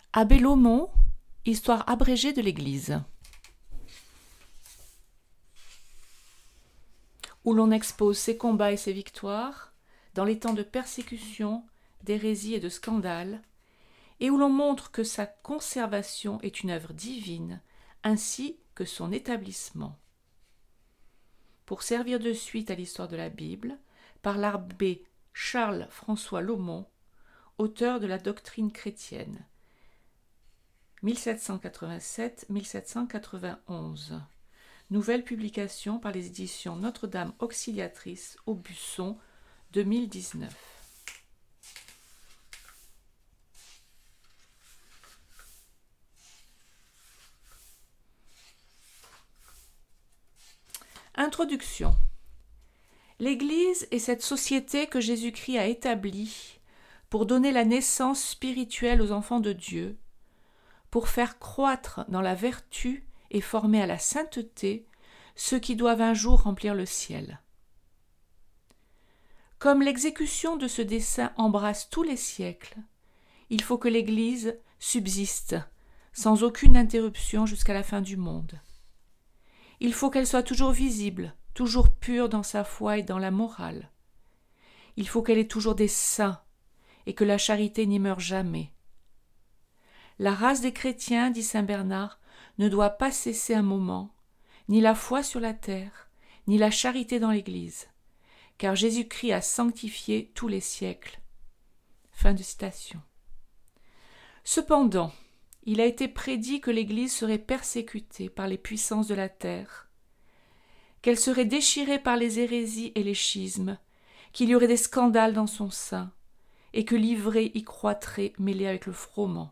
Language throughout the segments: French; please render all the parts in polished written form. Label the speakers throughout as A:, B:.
A: Abbé Laumont, histoire abrégée de l'Église, où l'on expose ses combats et ses victoires dans les temps de persécution, d'hérésie et de scandale, et où l'on montre que sa conservation est une œuvre divine, ainsi que son établissement. Pour servir de suite à l'histoire de la Bible, par l'abbé Charles-François Laumont, auteur de la doctrine chrétienne, 1787-1791. Nouvelle publication par les éditions Notre-Dame Auxiliatrice, Aubusson, 2019. Introduction. L'Église est cette société que Jésus-Christ a établie pour donner la naissance spirituelle aux enfants de Dieu, pour faire croître dans la vertu et former à la sainteté ceux qui doivent un jour remplir le ciel. Comme l'exécution de ce dessein embrasse tous les siècles, il faut que l'Église subsiste sans aucune interruption jusqu'à la fin du monde. Il faut qu'elle soit toujours visible, toujours pure dans sa foi et dans la morale. Il faut qu'elle ait toujours des saints et que la charité n'y meure jamais. La race des chrétiens, dit saint Bernard, ne doit pas cesser un moment, ni la foi sur la terre, ni la charité dans l'Église, car Jésus-Christ a sanctifié tous les siècles. Fin de citation. Cependant, il a été prédit que l'Église serait persécutée par les puissances de la terre, qu'elle serait déchirée par les hérésies et les schismes, qu'il y aurait des scandales dans son sein, et que l'ivrée y croîtrait mêlée avec le froment.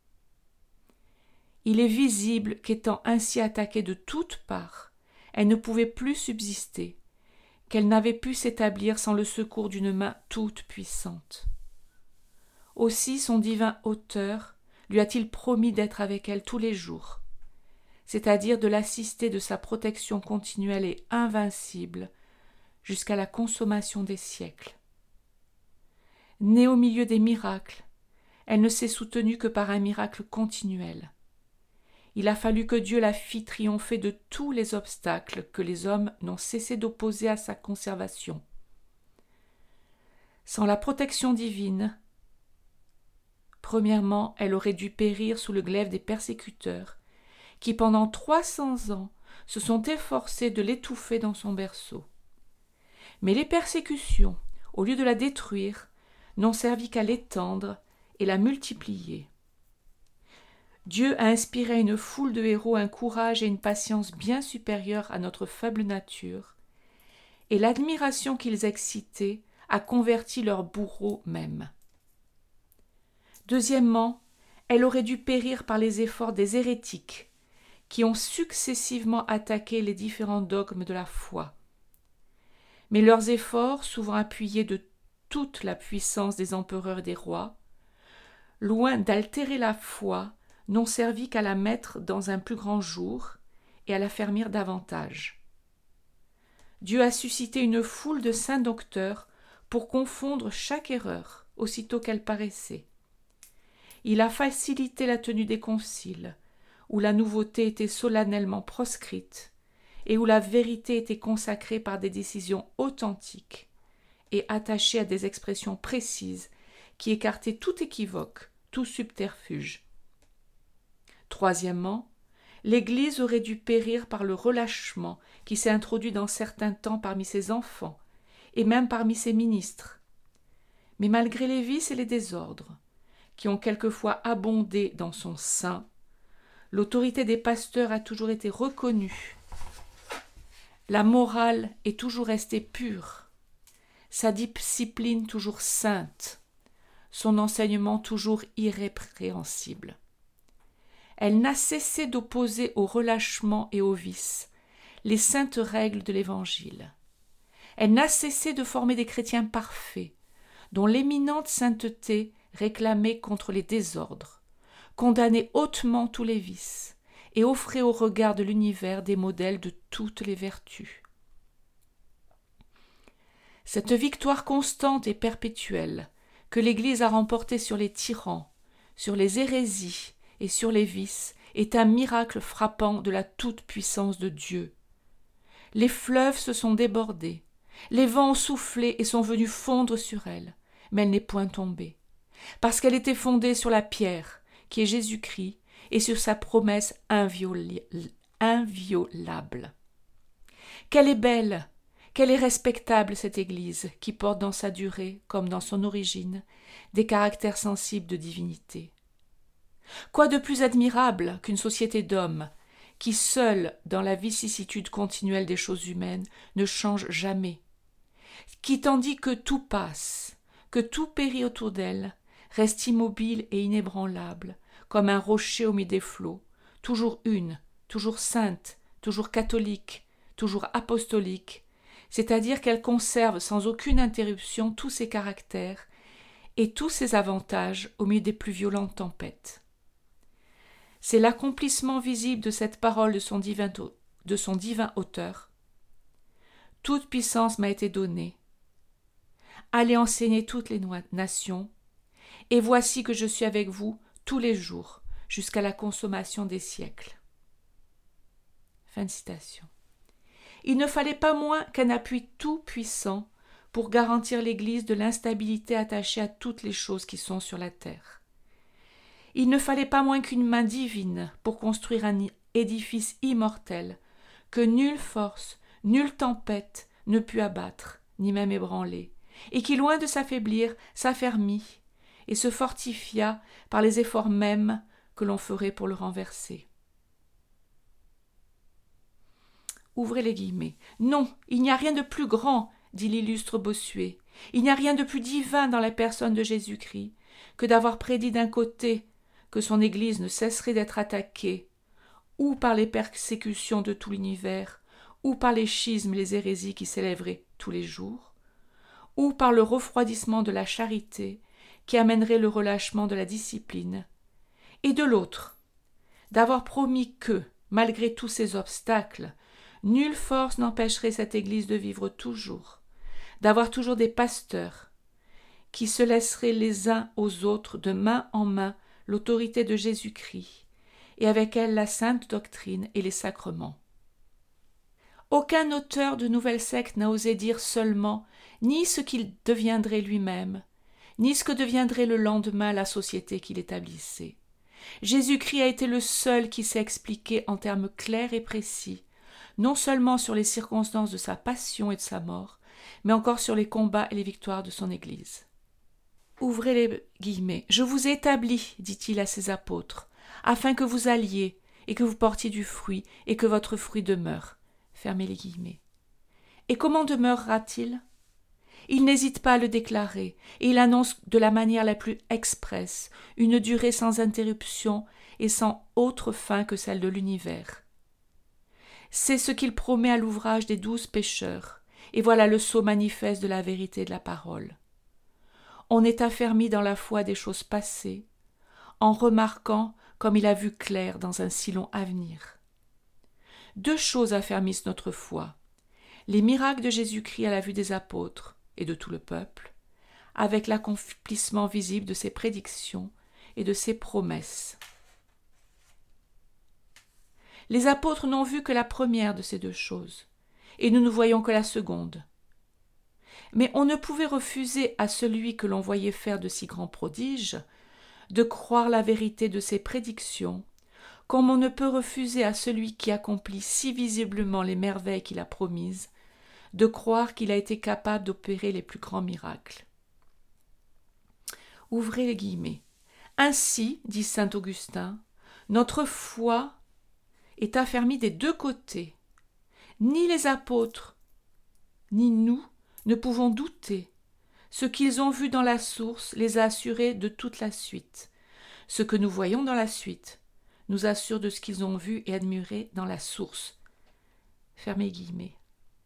A: Il est visible qu'étant ainsi attaquée de toutes parts, elle ne pouvait plus subsister, qu'elle n'avait pu s'établir sans le secours d'une main toute puissante. Aussi son divin auteur lui a-t-il promis d'être avec elle tous les jours, c'est-à-dire de l'assister de sa protection continuelle et invincible jusqu'à la consommation des siècles. Née au milieu des miracles, elle ne s'est soutenue que par un miracle continuel. Il a fallu que Dieu la fît triompher de tous les obstacles que les hommes n'ont cessé d'opposer à sa conservation. Sans la protection divine, premièrement, elle aurait dû périr sous le glaive des persécuteurs, qui pendant 300 ans se sont efforcés de l'étouffer dans son berceau. Mais les persécutions, au lieu de la détruire, n'ont servi qu'à l'étendre et la multiplier. Dieu a inspiré à une foule de héros un courage et une patience bien supérieurs à notre faible nature, et l'admiration qu'ils excitaient a converti leurs bourreaux même. Deuxièmement, elle aurait dû périr par les efforts des hérétiques, qui ont successivement attaqué les différents dogmes de la foi. Mais leurs efforts, souvent appuyés de toute la puissance des empereurs et des rois, loin d'altérer la foi, n'ont servi qu'à la mettre dans un plus grand jour et à l'affermir davantage. Dieu a suscité une foule de saints docteurs pour confondre chaque erreur aussitôt qu'elle paraissait. Il a facilité la tenue des conciles, où la nouveauté était solennellement proscrite et où la vérité était consacrée par des décisions authentiques et attachée à des expressions précises qui écartaient tout équivoque, tout subterfuge. Troisièmement, l'Église aurait dû périr par le relâchement qui s'est introduit dans certains temps parmi ses enfants et même parmi ses ministres. Mais malgré les vices et les désordres, qui ont quelquefois abondé dans son sein, l'autorité des pasteurs a toujours été reconnue. La morale est toujours restée pure, sa discipline toujours sainte, son enseignement toujours irrépréhensible. Elle n'a cessé d'opposer au relâchement et au vice les saintes règles de l'Évangile. Elle n'a cessé de former des chrétiens parfaits, dont l'éminente sainteté réclamait contre les désordres, condamnait hautement tous les vices et offrait au regard de l'univers des modèles de toutes les vertus. Cette victoire constante et perpétuelle que l'Église a remportée sur les tyrans, sur les hérésies et sur les vices est un miracle frappant de la toute-puissance de Dieu. Les fleuves se sont débordés, les vents ont soufflé et sont venus fondre sur elle, mais elle n'est point tombée, parce qu'elle était fondée sur la pierre, qui est Jésus-Christ, et sur sa promesse inviolable. Qu'elle est belle, qu'elle est respectable cette Église, qui porte dans sa durée, comme dans son origine, des caractères sensibles de divinité. Quoi de plus admirable qu'une société d'hommes, qui seule, dans la vicissitude continuelle des choses humaines, ne change jamais, qui, tandis que tout passe, que tout périt autour d'elle, reste immobile et inébranlable, comme un rocher au milieu des flots, toujours une, toujours sainte, toujours catholique, toujours apostolique, c'est-à-dire qu'elle conserve sans aucune interruption tous ses caractères et tous ses avantages au milieu des plus violentes tempêtes. C'est l'accomplissement visible de cette parole de son divin auteur. Toute puissance m'a été donnée. Allez enseigner toutes les nations, et voici que je suis avec vous tous les jours, jusqu'à la consommation des siècles. Fin de citation. Il ne fallait pas moins qu'un appui tout-puissant pour garantir l'Église de l'instabilité attachée à toutes les choses qui sont sur la terre. Il ne fallait pas moins qu'une main divine pour construire un édifice immortel que nulle force, nulle tempête ne put abattre, ni même ébranler, et qui, loin de s'affaiblir, s'affermit et se fortifia par les efforts mêmes que l'on ferait pour le renverser. Ouvrez les guillemets. Non, il n'y a rien de plus grand, dit l'illustre Bossuet. Il n'y a rien de plus divin dans la personne de Jésus-Christ que d'avoir prédit d'un côté que son Église ne cesserait d'être attaquée, ou par les persécutions de tout l'univers, ou par les schismes et les hérésies qui s'élèveraient tous les jours, ou par le refroidissement de la charité qui amènerait le relâchement de la discipline, et de l'autre, d'avoir promis que, malgré tous ces obstacles, nulle force n'empêcherait cette Église de vivre toujours, d'avoir toujours des pasteurs qui se laisseraient les uns aux autres de main en main l'autorité de Jésus-Christ, et avec elle la sainte doctrine et les sacrements. Aucun auteur de nouvelle secte n'a osé dire seulement ni ce qu'il deviendrait lui-même, ni ce que deviendrait le lendemain la société qu'il établissait. Jésus-Christ a été le seul qui s'est expliqué en termes clairs et précis, non seulement sur les circonstances de sa passion et de sa mort, mais encore sur les combats et les victoires de son Église. Ouvrez les guillemets. « Je vous ai établi, dit-il à ses apôtres, afin que vous alliez et que vous portiez du fruit et que votre fruit demeure. » Fermez les guillemets. Et comment demeurera-t-il ? Il n'hésite pas à le déclarer, et il annonce de la manière la plus expresse une durée sans interruption et sans autre fin que celle de l'univers. C'est ce qu'il promet à l'ouvrage des 12 pécheurs, et voilà le sceau manifeste de la vérité de la parole. On est affermi dans la foi des choses passées, en remarquant comme il a vu clair dans un si long avenir. 2 choses affermissent notre foi, les miracles de Jésus-Christ à la vue des apôtres et de tout le peuple, avec l'accomplissement visible de ses prédictions et de ses promesses. Les apôtres n'ont vu que la première de ces 2 choses, et nous ne voyons que la seconde. Mais on ne pouvait refuser à celui que l'on voyait faire de si grands prodiges de croire la vérité de ses prédictions, comme on ne peut refuser à celui qui accomplit si visiblement les merveilles qu'il a promises, de croire qu'il a été capable d'opérer les plus grands miracles. Ouvrez les guillemets. Ainsi, dit saint Augustin, notre foi est affermie des 2 côtés. Ni les apôtres, ni nous ne pouvons douter. Ce qu'ils ont vu dans la source les a assurés de toute la suite. Ce que nous voyons dans la suite nous assure de ce qu'ils ont vu et admiré dans la source. Fermez guillemets.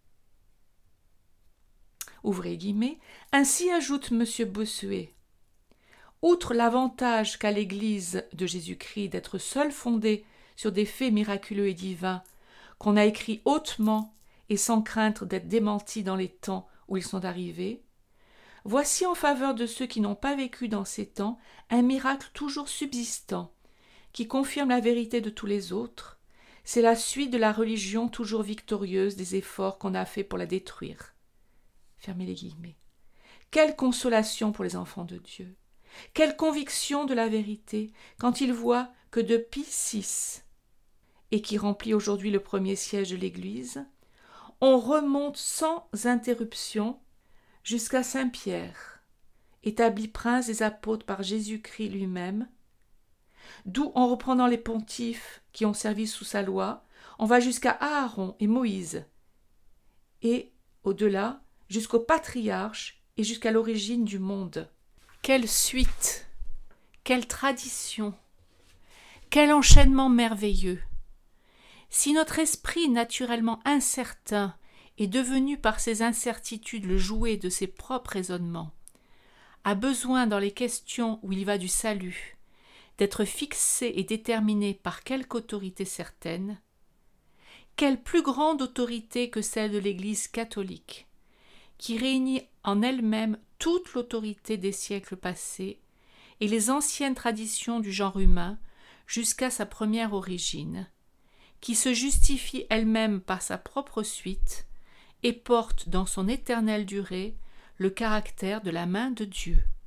A: Ouvrez guillemets. Ainsi ajoute M. Bossuet. Outre l'avantage qu'a l'Église de Jésus-Christ d'être seule fondée sur des faits miraculeux et divins, qu'on a écrits hautement et sans crainte d'être démentis dans les temps où ils sont arrivés, Voici en faveur de ceux qui n'ont pas vécu dans ces temps un miracle toujours subsistant, qui confirme la vérité de tous les autres. C'est la suite de la religion toujours victorieuse des efforts qu'on a faits pour la détruire. Fermez les guillemets. Quelle consolation pour les enfants de Dieu! Quelle conviction de la vérité quand ils voient que depuis Pie VI, et qui remplit aujourd'hui le premier siège de l'Église, on remonte sans interruption jusqu'à Saint Pierre, établi prince des apôtres par Jésus-Christ lui-même, d'où, en reprenant les pontifes qui ont servi sous sa loi, on va jusqu'à Aaron et Moïse, et, au-delà, jusqu'aux patriarches et jusqu'à l'origine du monde. Quelle suite! Quelle tradition! Quel enchaînement merveilleux! Si notre esprit naturellement incertain est devenu par ses incertitudes le jouet de ses propres raisonnements, a besoin dans les questions où il va du salut d'être fixé et déterminé par quelque autorité certaine, quelle plus grande autorité que celle de l'Église catholique, qui réunit en elle-même toute l'autorité des siècles passés et les anciennes traditions du genre humain jusqu'à sa première origine, qui se justifie elle-même par sa propre suite et porte dans son éternelle durée le caractère de la main de Dieu.